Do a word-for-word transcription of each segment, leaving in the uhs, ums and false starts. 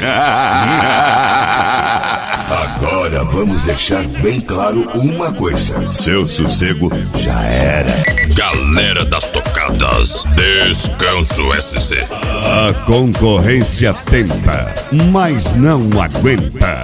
Agora vamos deixar bem claro uma coisa: seu sossego já era. Galera das tocadas, Descanso S C. A concorrência tenta, mas não aguenta.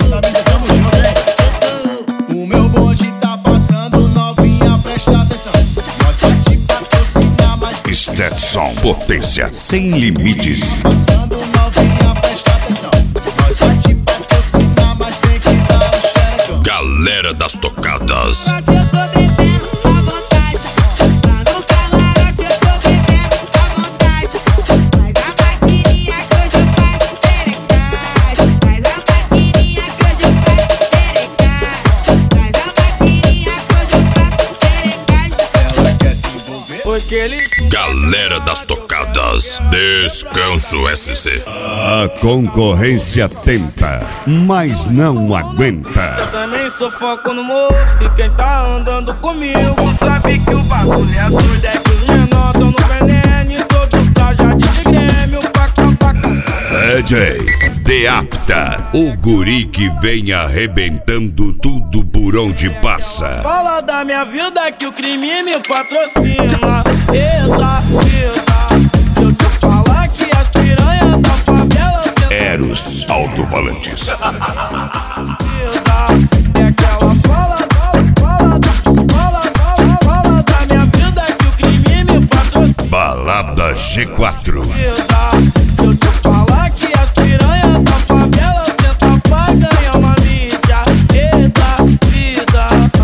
O meu bonde tá passando, novinha, presta atenção. Nossa dica patrocina, mas Stetson, potência sem limites. passando, novinha, presta atenção. Nossa dica patrocina, mas tem que dar o xerecão. Galera das tocadas. Eu tô bebendo à vontade. Lá no camarote eu tô bebendo à vontade. Faz a maquininha que hoje eu faço xerecagem. Faz a maquininha que hoje eu faço xerecagem. Faz a maquininha que hoje eu faço xerecagem. Ela quer se envolver? Porque ele Galera das tocadas, Descanso S C. A concorrência tenta, mas não aguenta. também sou foco no morro. E quem tá andando comigo sabe que o bagulho é doido. É que os menor tão no veneno e todo traja de grêmio. Paca, paca. D J Deapta, o guri que vem arrebentando tudo por onde passa. Fala da minha vida que o crime me patrocina. Eita, eita. Se eu te falar que as piranhas da favela cê Eros Alto-Falantes. eita. É que ela fala, fala, fala, fala, fala, fala da minha vida que o crime me patrocina. Balada G quatro. Se eu te falar que as piranhas da favela senta pra ganhar uma mídia. Eita, vida.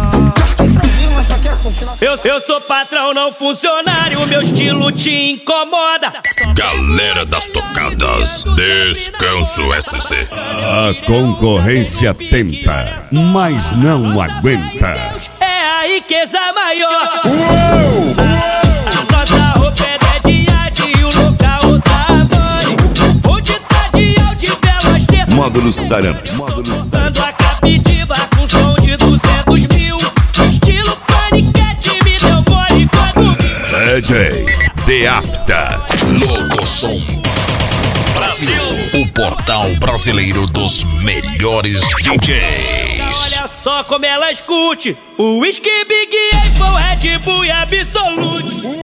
Eu, eu sou patrão, não funcionário. Meu estilo te incomoda. Galera das tocadas, Descanso S C. A concorrência tenta, mas não aguenta. É a riqueza maior. A nossa roupa é de arte e o local da mãe. Onde tá de alto e belas terras. Módulos Taramps. Dando a captiva com som de duzentos mil. Estilo paniquete me deu mole quando vi. D J Deapta. Locosom Brasil, o portal brasileiro dos melhores D Js. Olha só como ela escute. O Whisky Big Apple, Red Bull e Absolute.